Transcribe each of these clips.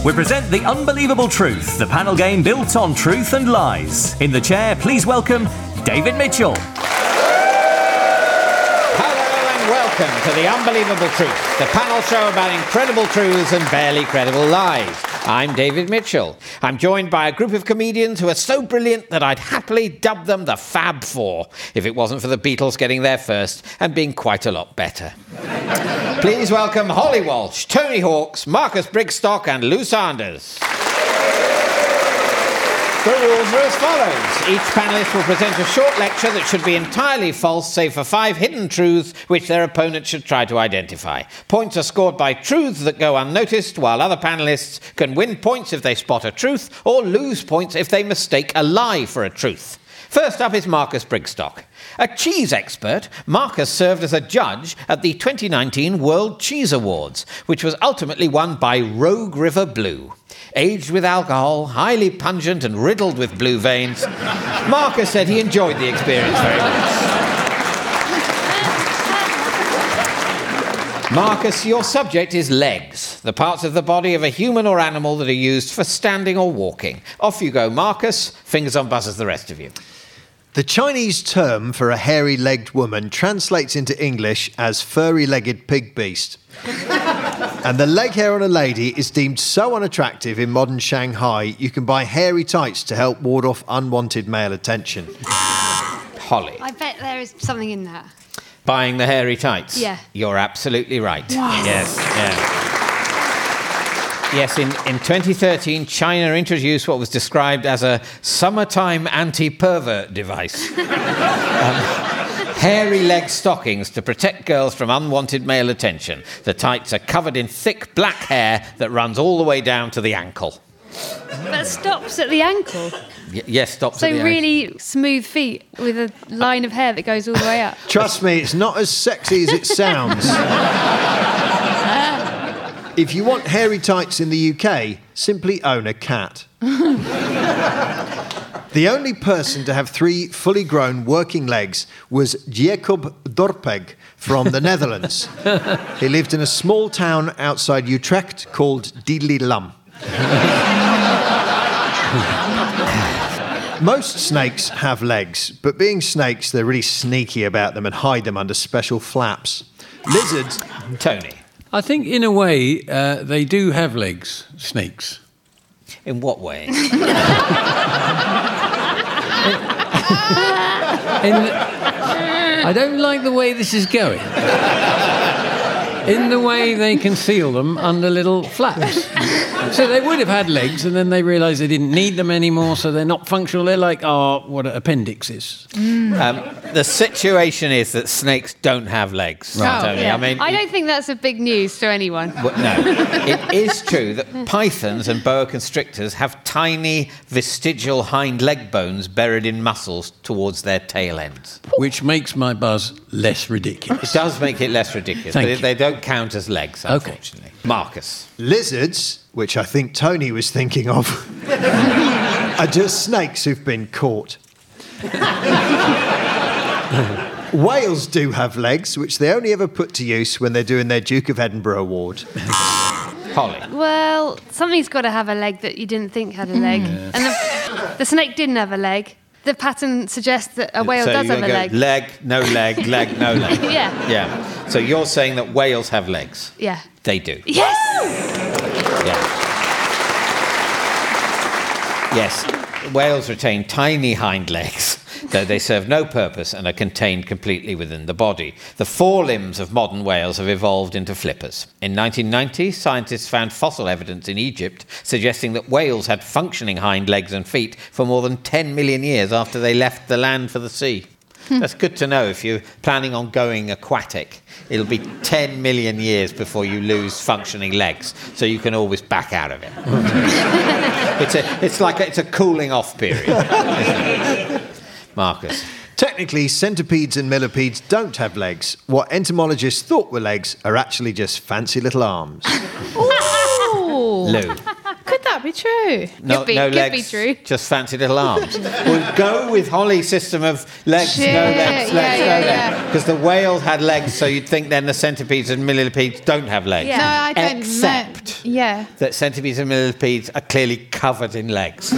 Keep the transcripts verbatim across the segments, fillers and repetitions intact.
We present The Unbelievable Truth, the panel game built on truth and lies. In the chair, please welcome David Mitchell. Hello and welcome to The Unbelievable Truth, the panel show about incredible truths and barely credible lies. I'm David Mitchell. I'm joined by a group of comedians who are so brilliant that I'd happily dub them the Fab Four if it wasn't for the Beatles getting there first and being quite a lot better. Please welcome Holly Walsh, Tony Hawks, Marcus Brigstock and Lou Sanders. The rules are as follows. Each panellist will present a short lecture that should be entirely false, save for five hidden truths which their opponent should try to identify. Points are scored by truths that go unnoticed, while other panellists can win points if they spot a truth or lose points if they mistake a lie for a truth. First up is Marcus Brigstock. A cheese expert, Marcus served as a judge at the twenty nineteen World Cheese Awards, which was ultimately won by Rogue River Blue. Aged with alcohol, highly pungent and riddled with blue veins, Marcus said he enjoyed the experience very much. Marcus, your subject is legs, the parts of the body of a human or animal that are used for standing or walking. Off you go, Marcus. Fingers on buzzers, the rest of you. The Chinese term for a hairy-legged woman translates into English as furry-legged pig beast. And the leg hair on a lady is deemed so unattractive in modern Shanghai, you can buy hairy tights to help ward off unwanted male attention. Holly. I bet there is something in that. Buying the hairy tights? Yeah. You're absolutely right. Yes. Yes, yeah. Yes, in, in twenty thirteen, China introduced what was described as a summertime anti-pervert device. um, hairy leg stockings to protect girls from unwanted male attention. The tights are covered in thick black hair that runs all the way down to the ankle. But stops at the ankle. Y- yes, stops So at the really ankle. Smooth feet with a line of hair that goes all the way up. Trust me, it's not as sexy as it sounds. If you want hairy tights in the U K, simply own a cat. The only person to have three fully grown working legs was Jacob Dorpeg from the Netherlands. He lived in a small town outside Utrecht called Diddley-Lum. Most snakes have legs, but being snakes, they're really sneaky about them and hide them under special flaps. Lizards... Tony. I think, in a way, uh, they do have legs, snakes. In what way? in, I don't like the way this is going. In the way they conceal them under little flaps. So they would have had legs, and then they realised they didn't need them anymore, so they're not functional. They're like, oh, what an appendix is. Mm. Um, the situation is that snakes don't have legs, Right. Tony. Oh, yeah. I mean, I don't think that's a big news to anyone. Well, no, it is true that pythons and boa constrictors have tiny vestigial hind leg bones buried in muscles towards their tail ends. Which makes my buzz less ridiculous. It does make it less ridiculous, Thank but you. they don't count as legs, unfortunately. Okay. Marcus. Lizards, which I think Tony was thinking of, are just snakes who've been caught. Whales do have legs, which they only ever put to use when they're doing their Duke of Edinburgh award. Holly. Well, something's got to have a leg that you didn't think had a leg. Yeah. And the, the snake didn't have a leg. The pattern suggests that a whale so does you're have a go leg. Leg, no leg, leg, no leg. Yeah. Yeah. So you're saying that whales have legs? Yeah. They do. Yes! Yeah. Yes. Whales retain tiny hind legs, though they serve no purpose and are contained completely within the body. The forelimbs of modern whales have evolved into flippers. In nineteen ninety, scientists found fossil evidence in Egypt suggesting that whales had functioning hind legs and feet for more than ten million years after they left the land for the sea. That's good to know if you're planning on going aquatic. It'll be ten million years before you lose functioning legs, so you can always back out of it. it's, a, it's like a, it's a cooling off period. Marcus. Technically, centipedes and millipedes don't have legs. What entomologists thought were legs are actually just fancy little arms. Ooh. Lou. Could that that be true? No, Could be- no could legs, be true. just fancy little arms. We'll go with Holly's system of legs, Shit, no legs, legs, yeah, no yeah, legs. yeah. Because the whales had legs, so you'd think then the centipedes and millipedes don't have legs. Yeah. No, I don't. Except No. Yeah. that centipedes and millipedes are clearly covered in legs.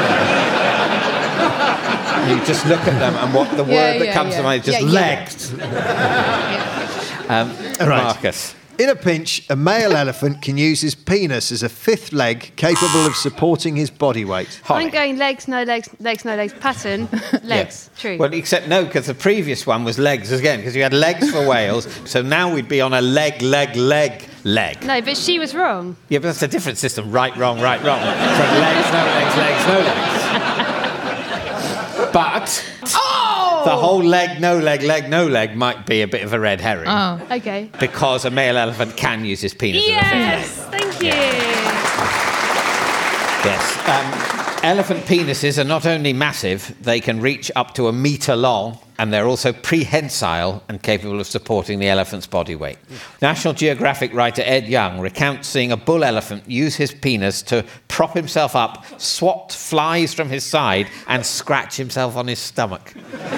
You just look at them, and what the Yeah, word that yeah, comes yeah. to mind is just Yeah, yeah. legs. Um, Right. Marcus. In a pinch, a male elephant can use his penis as a fifth leg capable of supporting his body weight. Holly. I'm going legs, no legs, legs, no legs. Pattern, legs. Yeah. True. Well, except no, because the previous one was legs again, because you had legs for whales. So now we'd be on a leg, leg, leg, leg. no, but she was wrong. Yeah, but that's a different system. Right, wrong, right, wrong. So legs, no legs, legs, no legs. But the whole leg, no leg, leg, no leg might be a bit of a red herring. Oh. Okay. Because a male elephant can use his penis as a fifth leg. Yes, thank you. Yes. Um, elephant penises are not only massive, they can reach up to a metre long, and they're also prehensile and capable of supporting the elephant's body weight. National Geographic writer Ed Young recounts seeing a bull elephant use his penis to prop himself up, swat flies from his side, and scratch himself on his stomach.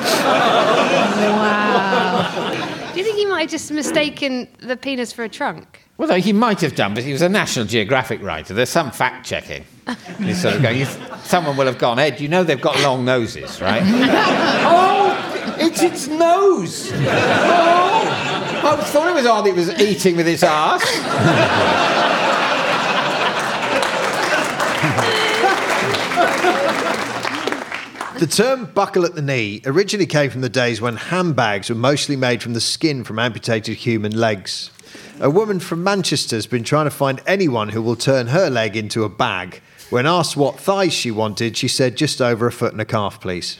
Wow. Do you think he might have just mistaken the penis for a trunk? Well, no, he might have done, but he was a National Geographic writer. There's some fact-checking. He's sort of going, you, someone will have gone, Ed, you know they've got long noses, right? Oh, it's its nose. Oh, I thought it was odd it was eating with its arse. The term buckle at the knee originally came from the days when handbags were mostly made from the skin from amputated human legs. A woman from Manchester has been trying to find anyone who will turn her leg into a bag. When asked what thighs she wanted, she said just over a foot and a calf, please.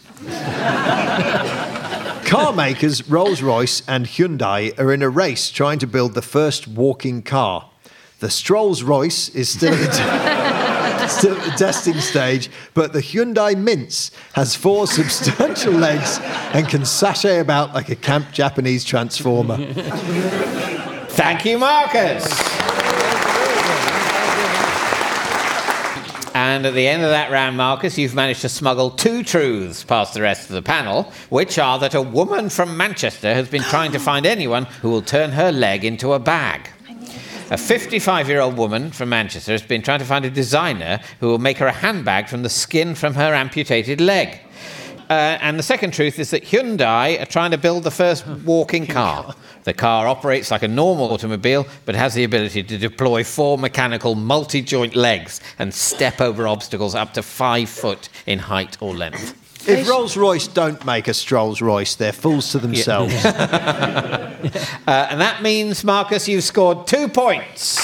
Car makers Rolls-Royce and Hyundai are in a race trying to build the first walking car. The Strolls-Royce is still at the, still at the testing stage, but the Hyundai Mince has four substantial legs and can sashay about like a camp Japanese transformer. Thank you, Marcus. And at the end of that round, Marcus, you've managed to smuggle two truths past the rest of the panel, which are that a woman from Manchester has been trying to find anyone who will turn her leg into a bag. A fifty-five-year-old woman from Manchester has been trying to find a designer who will make her a handbag from the skin from her amputated leg. Uh, and the second truth is that Hyundai are trying to build the first walking car. The car operates like a normal automobile, but has the ability to deploy four mechanical multi-joint legs and step over obstacles up to five foot in height or length. If Rolls-Royce don't make a Strolls-Royce, they're fools to themselves. uh, and that means, Marcus, you've scored two points.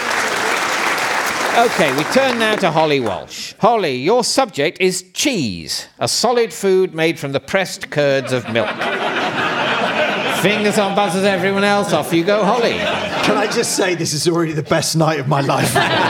OK, we turn now to Holly Walsh. Holly, your subject is cheese, a solid food made from the pressed curds of milk. Fingers on buzzers, everyone else. Off you go, Holly. Can I just say this is already the best night of my life?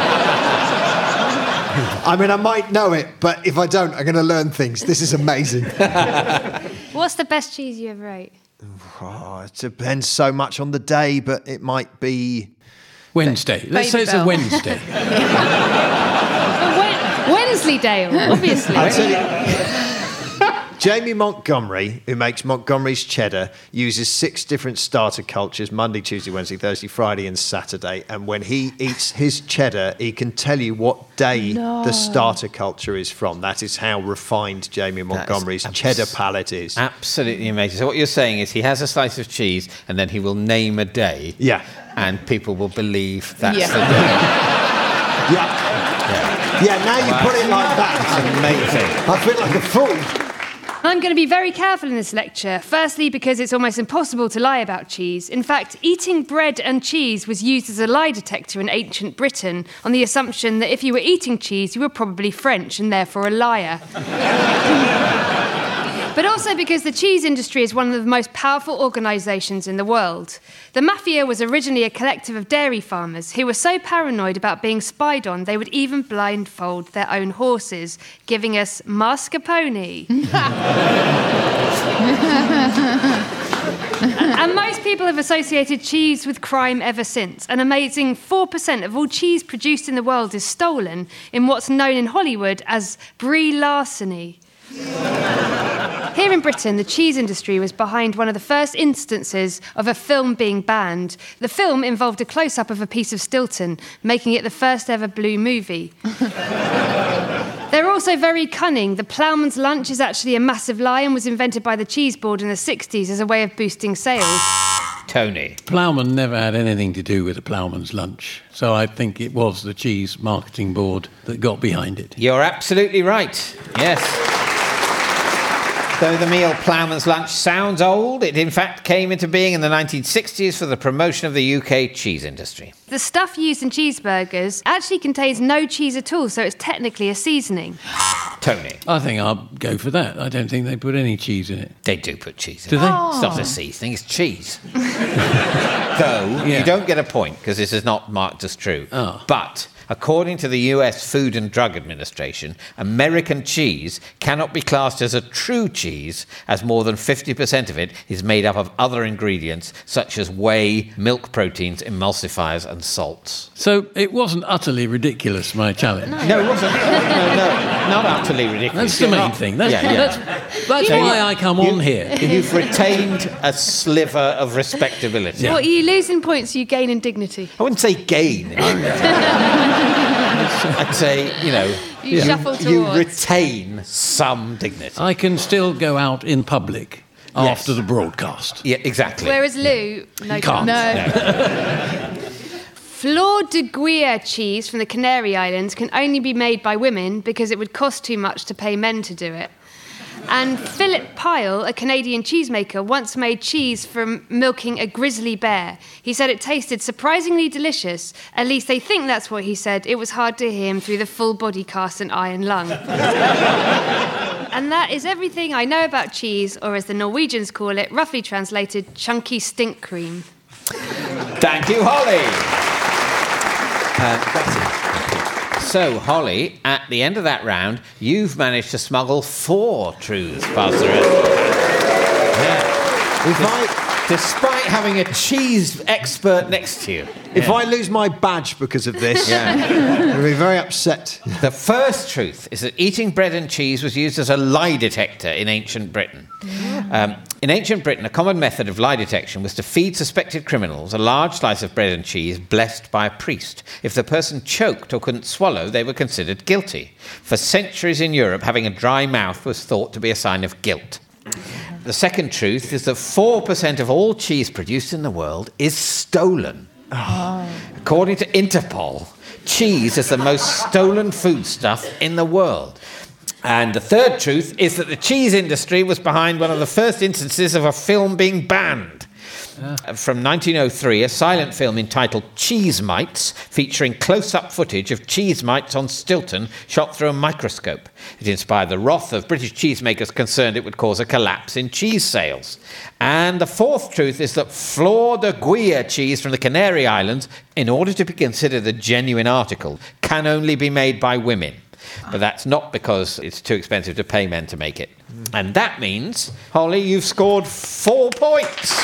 I mean, I might know it, but if I don't, I'm going to learn things. This is amazing. What's the best cheese you ever ate? Oh, it depends so much on the day, but it might be... Wednesday. Let's say it's a Babybel. Wednesday. Oh, Wen- Wensleydale, obviously. I'll tell you, Jamie Montgomery, who makes Montgomery's cheddar, uses six different starter cultures, Monday, Tuesday, Wednesday, Thursday, Friday and Saturday. And when he eats his cheddar, he can tell you what day the starter culture is from. That is how refined Jamie Montgomery's abs- cheddar palate is. Absolutely amazing. So what you're saying is he has a slice of cheese and then he will name a day. Yeah. And people will believe that's Yeah. the day. Yeah. Yeah, now you put it like that. That's amazing. I feel like a fool. I'm going to be very careful in this lecture. Firstly, because it's almost impossible to lie about cheese. In fact, eating bread and cheese was used as a lie detector in ancient Britain on the assumption that if you were eating cheese, you were probably French and therefore a liar. But also because the cheese industry is one of the most powerful organisations in the world. The mafia was originally a collective of dairy farmers who were so paranoid about being spied on, they would even blindfold their own horses, giving us mascarpone. And And most people have associated cheese with crime ever since. An amazing four percent of all cheese produced in the world is stolen in what's known in Hollywood as brie larceny. Here in Britain, the cheese industry was behind one of the first instances of a film being banned. The film involved a close-up of a piece of Stilton, making it the first ever blue movie. They're also very cunning. The ploughman's lunch is actually a massive lie and was invented by the cheese board in the sixties as a way of boosting sales. Tony. Ploughman never had anything to do with a ploughman's lunch, so I think it was the cheese marketing board that got behind it. You're absolutely right. Yes. Though the meal ploughman's lunch sounds old, it in fact came into being in the nineteen sixties for the promotion of the U K cheese industry. The stuff used in cheeseburgers actually contains no cheese at all, so it's technically a seasoning. Tony. I think I'll go for that. I don't think they put any cheese in it. They do put cheese in Do it. they? It's not a seasoning, it's cheese. Though, Yeah. you don't get a point because this is not marked as true. Oh. But according to the U S Food and Drug Administration, American cheese cannot be classed as a true cheese as more than fifty percent of it is made up of other ingredients such as whey, milk proteins, emulsifiers and salts. So it wasn't utterly ridiculous, my challenge. No, it wasn't. No, no, not utterly ridiculous. That's the You're main not- thing. That's, yeah, yeah. that's, that's So why you- I come you- on here. You've retained a sliver of respectability. Yeah. What, you lose in points, you gain in dignity. I wouldn't say gain. I'd say, you know, You shuffle you towards. retain some dignity. I can still go out in public Yes. after the broadcast. Yeah, exactly. Whereas Lou, no Can't. chance. Fleur de Guier cheese from the Canary Islands can only be made by women because it would cost too much to pay men to do it. And Philip Pyle, a Canadian cheesemaker, once made cheese from milking a grizzly bear. He said it tasted surprisingly delicious. At least they think that's what he said. It was hard to hear him through the full body cast and iron lung. And that is everything I know about cheese, or as the Norwegians call it, roughly translated, chunky stink cream. Thank you, Holly. Uh, Betty. So, Holly, at the end of that round, you've managed to smuggle four truths past the rest. Yeah. If I, Despite having a cheese expert next to you. if Yeah. I lose my badge because of this, Yeah. I'll be very upset. The first truth is that eating bread and cheese was used as a lie detector in ancient Britain. Um, in ancient Britain, a common method of lie detection was to feed suspected criminals a large slice of bread and cheese blessed by a priest. If the person choked or couldn't swallow, they were considered guilty. For centuries in Europe, having a dry mouth was thought to be a sign of guilt. The second truth is that four percent of all cheese produced in the world is stolen. According to Interpol, cheese is the most stolen foodstuff in the world. And the third truth is that the cheese industry was behind one of the first instances of a film being banned. Uh, From nineteen oh three, a silent film entitled Cheese Mites, featuring close-up footage of cheese mites on Stilton shot through a microscope. It inspired the wrath of British cheesemakers concerned it would cause a collapse in cheese sales. And the fourth truth is that Fleur de Guier cheese from the Canary Islands, in order to be considered a genuine article, can only be made by women. But that's not because it's too expensive to pay men to make it. And that means, Holly, you've scored four points.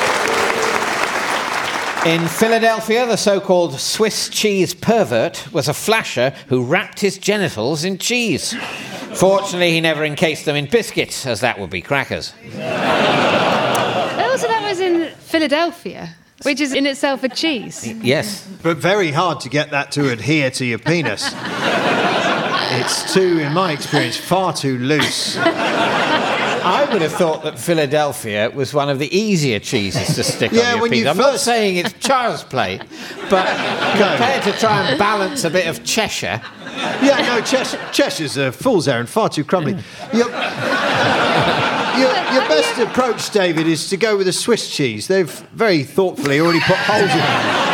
In Philadelphia, the so-called Swiss cheese pervert was a flasher who wrapped his genitals in cheese. Fortunately, he never encased them in biscuits, as that would be crackers. Also, that was in Philadelphia, which is in itself a cheese. Yes. But very hard to get that to adhere to your penis. It's too, in my experience, far too loose. I would have thought that Philadelphia was one of the easier cheeses to stick Yeah, on your when you pizza. I'm not first- saying it's child's play, but compared to try and balance a bit of Cheshire... Yeah, no, Chesh- Cheshire's a fool's errand, far too crumbly. Your, your, your best approach, David, is to go with a Swiss cheese. They've very thoughtfully already put holes in it.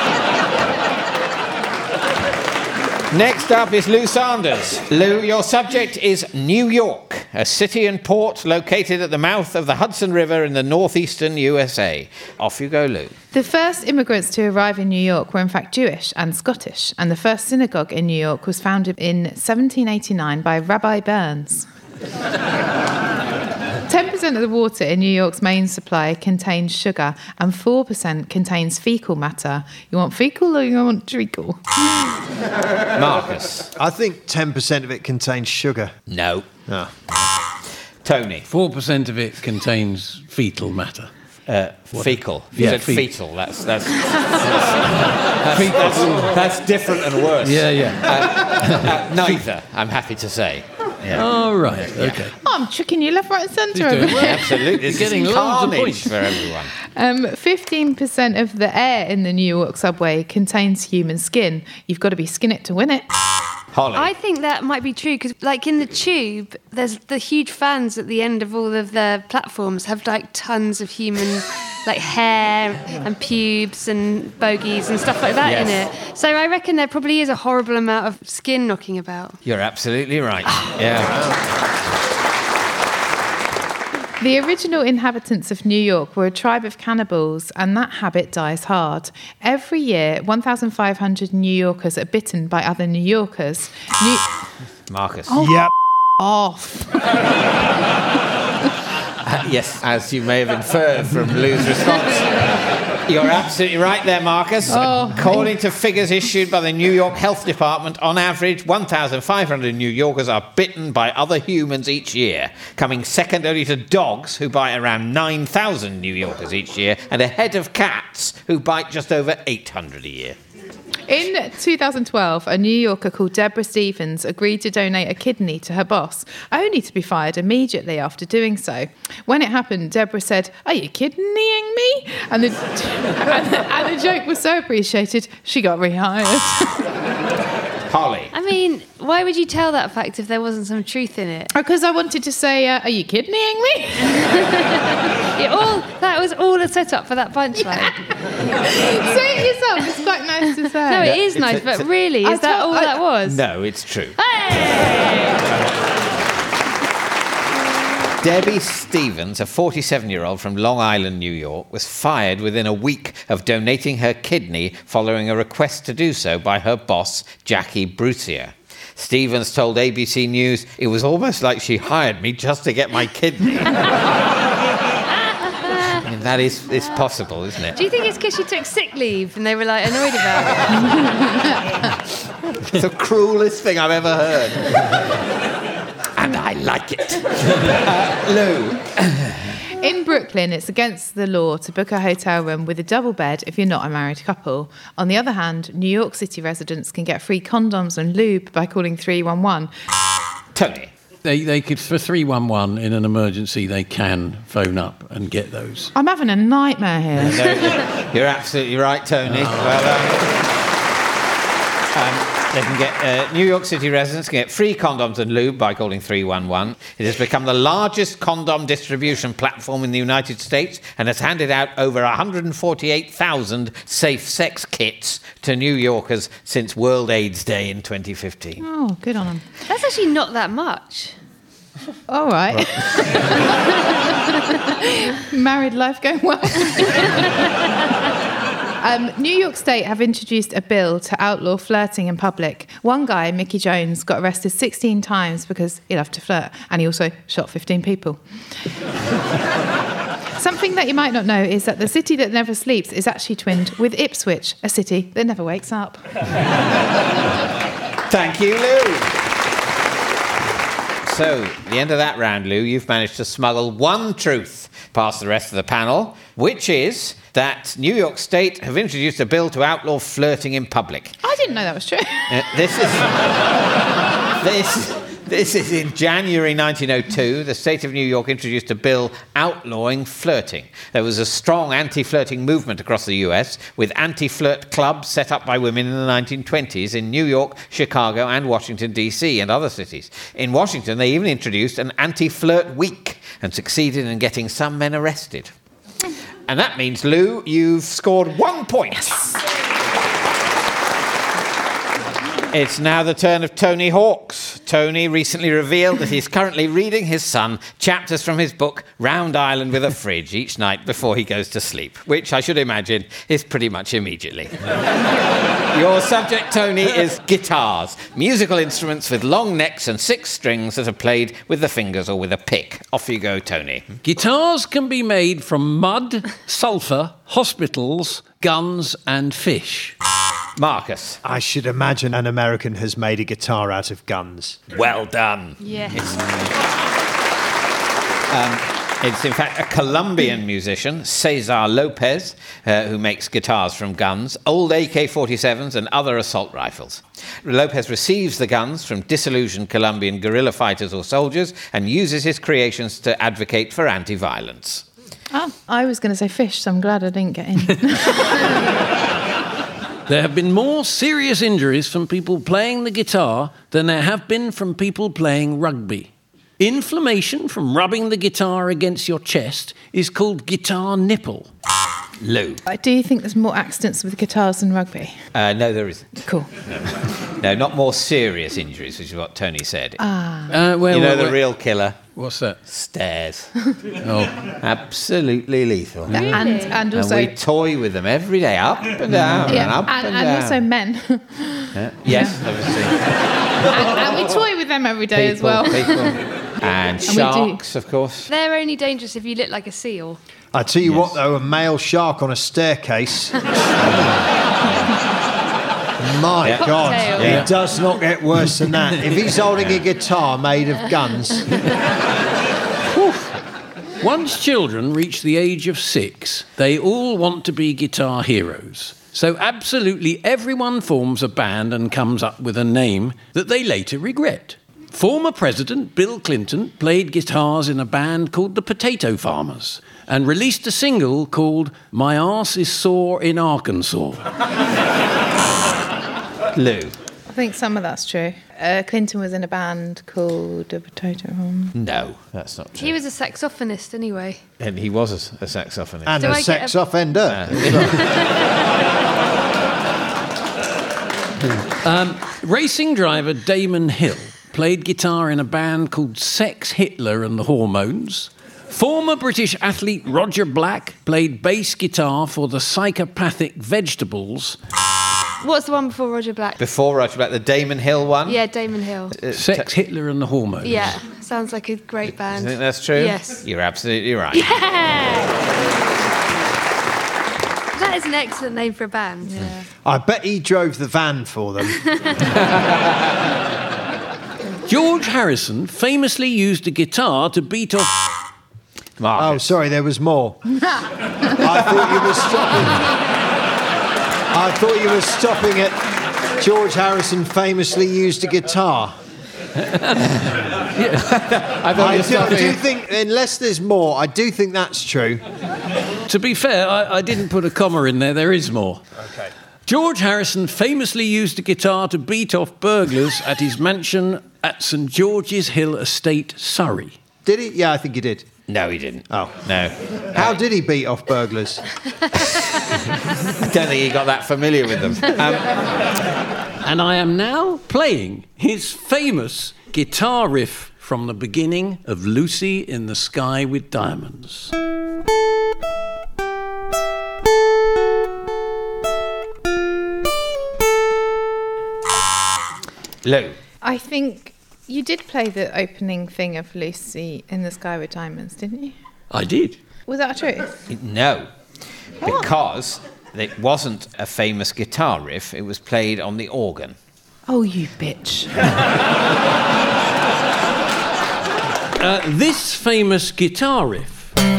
Next up is Lou Sanders. Lou, your subject is New York, a city and port located at the mouth of the Hudson River in the northeastern U S A. Off you go, Lou. The first immigrants to arrive in New York were in fact Jewish and Scottish, and the first synagogue in New York was founded in seventeen eighty-nine by Rabbi Burns. ten percent percent of the water in New York's main supply contains sugar and four percent contains fecal matter. You want fecal or you want treacle? Marcus. I think ten percent of it contains sugar. No. Oh. Tony. Four percent of it contains fetal matter. Uh, fecal. You Yeah, said fe- fetal. That's that's that's, that's, that's different and worse. Yeah, yeah. Uh, neither, I'm happy to say. Yeah. Oh, right. Okay. Oh, I'm tricking you left, right, and centre You're over doing here. well. Absolutely. This You're getting is loads of carnage points. for everyone. Um, fifteen percent of the air in the New York subway contains human skin. You've got to be skin it to win it. Holly. I think that might be true because, like in the tube, there's the huge fans at the end of all of the platforms have like tons of human, like hair and pubes and bogies and stuff like that Yes. in it. So I reckon there probably is a horrible amount of skin knocking about. You're absolutely right. Yeah. The original inhabitants of New York were a tribe of cannibals, and that habit dies hard. Every year, one thousand five hundred New Yorkers are bitten by other New Yorkers. New- Marcus. Yep. off. Uh, yes, as you may have inferred from Lou's response. You're absolutely right there, Marcus. Oh. According to figures issued by the New York Health Department, on average, one thousand five hundred New Yorkers are bitten by other humans each year, coming second only to dogs, who bite around nine thousand New Yorkers each year, and ahead of cats, who bite just over eight hundred a year. In two thousand twelve, a New Yorker called Deborah Stevens agreed to donate a kidney to her boss, only to be fired immediately after doing so. When it happened, Deborah said, "Are you kidneying me?" And the, and the, and the joke was so appreciated, she got rehired. Holly. I mean, why would you tell that fact if there wasn't some truth in it? Because I wanted to say, uh, "Are you kidneying me?" It all that was all a setup for that punchline. Say it yourself. It's quite nice to say. No, it is it's nice, a- but it's a- really, I is that told- all I- that was? No, it's true. Hey! Debbie Stevens, a forty-seven-year-old from Long Island, New York, was fired within a week of donating her kidney following a request to do so by her boss, Jackie Brucier. Stevens told A B C News, "It was almost like she hired me just to get my kidney." I mean, that is it's possible, isn't it? Do you think it's because she took sick leave and they were like annoyed about it? It's the cruelest thing I've ever heard. And I like it. Uh, Lou. In Brooklyn, it's against the law to book a hotel room with a double bed if you're not a married couple. On the other hand, New York City residents can get free condoms and lube by calling three one one. Tony. They, they could, for three one one in an emergency, they can phone up and get those. I'm having a nightmare here. No, you're absolutely right, Tony. Well done. Um, they can get uh, New York City residents can get free condoms and lube by calling three one one. It has become the largest condom distribution platform in the United States and has handed out over one hundred forty-eight thousand safe sex kits to New Yorkers since World AIDS Day in twenty fifteen. Oh, good on them. That's actually not that much. All right. Married life going well. Um, New York State have introduced a bill to outlaw flirting in public. One guy, Mickey Jones, got arrested sixteen times because he loved to flirt, and he also shot fifteen people. Something that you might not know is that the city that never sleeps is actually twinned with Ipswich, a city that never wakes up. Thank you, Lou. So, at the end of that round, Lou, you've managed to smuggle one truth past the rest of the panel, which is that New York State have introduced a bill to outlaw flirting in public. I didn't know that was true. Uh, this is this this is in January nineteen oh two. The state of New York introduced a bill outlawing flirting. There was a strong anti-flirting movement across the U S, with anti-flirt clubs set up by women in the nineteen twenties in New York, Chicago, and Washington, D C, and other cities. In Washington, they even introduced an anti-flirt week and succeeded in getting some men arrested. And that means, Lou, you've scored one point. Yes. It's now the turn of Tony Hawks. Tony recently revealed that he's currently reading his son chapters from his book Round Island with a Fridge each night before he goes to sleep, which I should imagine is pretty much immediately. Your subject, Tony, is guitars, musical instruments with long necks and six strings that are played with the fingers or with a pick. Off you go, Tony. Guitars can be made from mud, sulphur, hospitals, guns and fish. Marcus. I should imagine an American has made a guitar out of guns. Well done. Yes. Um, it's in fact a Colombian musician, Cesar Lopez, uh, who makes guitars from guns, old A K forty-sevens and other assault rifles. Lopez receives the guns from disillusioned Colombian guerrilla fighters or soldiers and uses his creations to advocate for anti-violence. Oh, I was going to say fish, so I'm glad I didn't get in. There have been more serious injuries from people playing the guitar than there have been from people playing rugby. Inflammation from rubbing the guitar against your chest is called guitar nipple. Lou. Do you think there's more accidents with guitars than rugby? Uh, no, there isn't. Cool. No, not more serious injuries, which is what Tony said. Ah. Uh, where, you know where, the where- real killer? What's that? Stairs. Oh, Absolutely lethal. And, and also... And we toy with them every day, up and down yeah, and up and, and, and down. also men. Yeah. Yes, obviously. and, and we toy with them every day People, as well. people. And we do. sharks, of course. They're only dangerous if you look like a seal. I tell you what, though, a male shark on a staircase. My Yeah. God, Cocktail. Yeah. it does not get worse than that. If he's holding a guitar made of guns, once children reach the age of six, they all want to be guitar heroes. So absolutely everyone forms a band and comes up with a name that they later regret. Former President Bill Clinton played guitars in a band called the Potato Farmers and released a single called My Arse is Sore in Arkansas. Lou. I think some of that's true. Uh, Clinton was in a band called the Potato Home. No, that's not true. He was a saxophonist anyway. And he was a, a saxophonist. and Do a I get sex a- offender. Racing driver Damon Hill played guitar in a band called Sex Hitler and the Hormones. Former British athlete Roger Black played bass guitar for the Psychopathic Vegetables. What's the one before Roger Black? Before Roger Black, the Damon Hill one? Yeah, Damon Hill. Sex Hitler and the Hormones. Yeah, sounds like a great You band. think that's true? Yes. You're absolutely right. That is an excellent name for a band. Yeah. I bet he drove the van for them. George Harrison famously used a guitar to beat off... Oh, Marcus. sorry, there was more. I thought you were stopping. I thought you were stopping at George Harrison famously used a guitar. I thought I you were do, I do stopping. think, unless there's more, I do think that's true. To be fair, I, I didn't put a comma in there. There is more. Okay. George Harrison famously used a guitar to beat off burglars at his mansion at St George's Hill Estate, Surrey. Did he? Yeah, I think he did. No, he didn't. Oh. No. How did he beat off burglars? I don't think he got that familiar with them. Um, And I am now playing his famous guitar riff from the beginning of Lucy in the Sky with Diamonds. Lou. I think you did play the opening thing of Lucy in the Sky with Diamonds, didn't you? I did. Was that true? No. Because it wasn't a famous guitar riff, it was played on the organ. Oh, you bitch. Uh, this famous guitar riff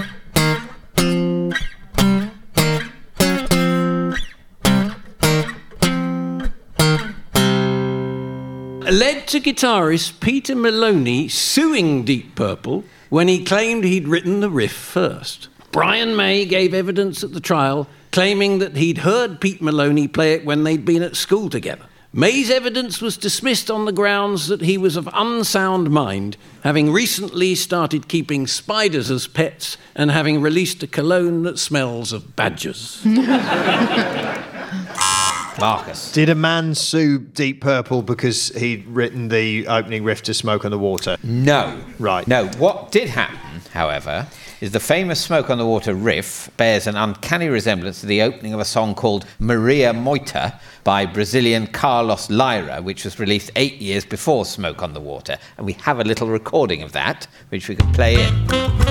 led to guitarist Peter Maloney suing Deep Purple when he claimed he'd written the riff first. Brian May gave evidence at the trial, claiming that he'd heard Pete Maloney play it when they'd been at school together. May's evidence was dismissed on the grounds that he was of unsound mind, having recently started keeping spiders as pets and having released a cologne that smells of badgers. Marcus. Did a man sue Deep Purple because he'd written the opening riff to Smoke on the Water? No. Right. No. What did happen, however, is the famous Smoke on the Water riff bears an uncanny resemblance to the opening of a song called Maria Moita by Brazilian Carlos Lyra, which was released eight years before Smoke on the Water. And we have a little recording of that, which we can play in.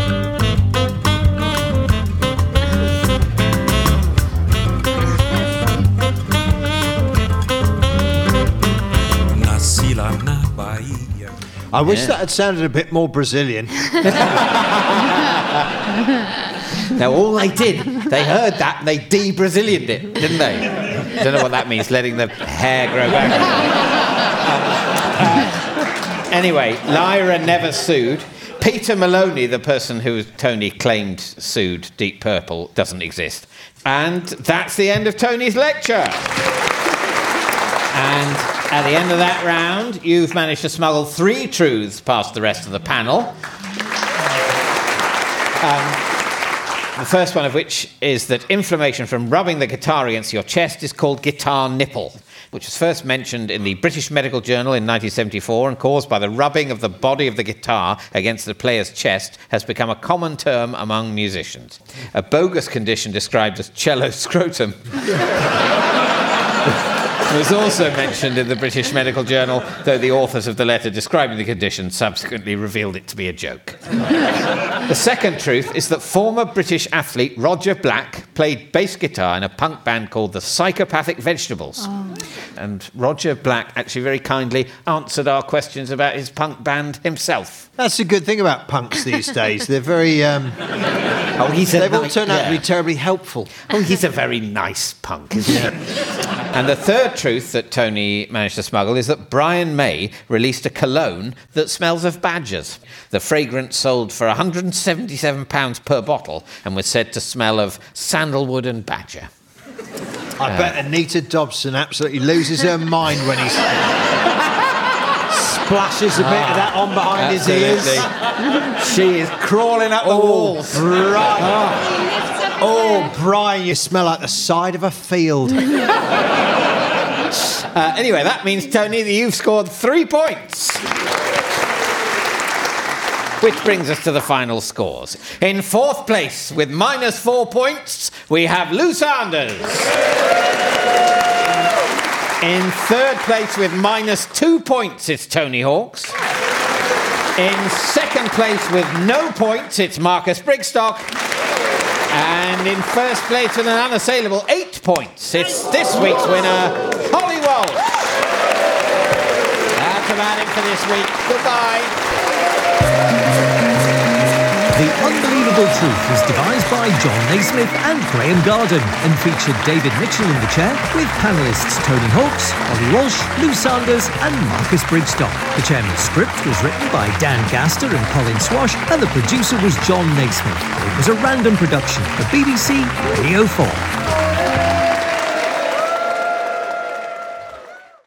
I wish Yeah. that had sounded a bit more Brazilian. Now, all they did, they heard that and they de-Brazilianed it, didn't they? Don't know what that means, letting the hair grow back. uh, anyway, Lyra never sued. Peter Maloney, the person who Tony claimed sued Deep Purple, doesn't exist. And that's the end of Tony's lecture. And at the end of that round, you've managed to smuggle three truths past the rest of the panel. Um, the first one of which is that inflammation from rubbing the guitar against your chest is called guitar nipple, which was first mentioned in the British Medical Journal in nineteen seventy-four and caused by the rubbing of the body of the guitar against the player's chest has become a common term among musicians. A bogus condition described as cello scrotum was also mentioned in the British Medical Journal, though the authors of the letter describing the condition subsequently revealed it to be a joke. The second truth is that former British athlete Roger Black played bass guitar in a punk band called the Psychopathic Vegetables. Oh. And Roger Black actually very kindly answered our questions about his punk band himself. That's a good thing about punks these days. They're very... Um, oh, he's a they've all ni- turned out yeah. to be terribly helpful. Oh, he's a very nice punk, isn't he? And the third truth that Tony managed to smuggle is that Brian May released a cologne that smells of badgers. The fragrance sold for one hundred seventy-seven pounds per bottle and was said to smell of sandalwood and badger. I uh, bet Anita Dobson absolutely loses her mind when he splashes a bit ah, of that on behind absolutely. his ears. She is crawling up the oh, walls. Right. Oh. oh, Brian, you smell like the side of a field. Uh, anyway, that means, Tony, that you've scored three points. Which brings us to the final scores. In fourth place, with minus four points, we have Lou Sanders. In third place, with minus two points, it's Tony Hawks. In second place, with no points, it's Marcus Brigstock. And in first place, with an unassailable eight points, it's this week's winner, Holly Walsh. That's about it for this week. Goodbye. The Unbelievable Truth was devised by John Naismith and Graham Garden and featured David Mitchell in the chair with panellists Tony Hawks, Holly Walsh, Lou Sanders and Marcus Brigstock. The chairman's script was written by Dan Gaster and Colin Swash and the producer was John Naismith. It was a random production for B B C Radio four.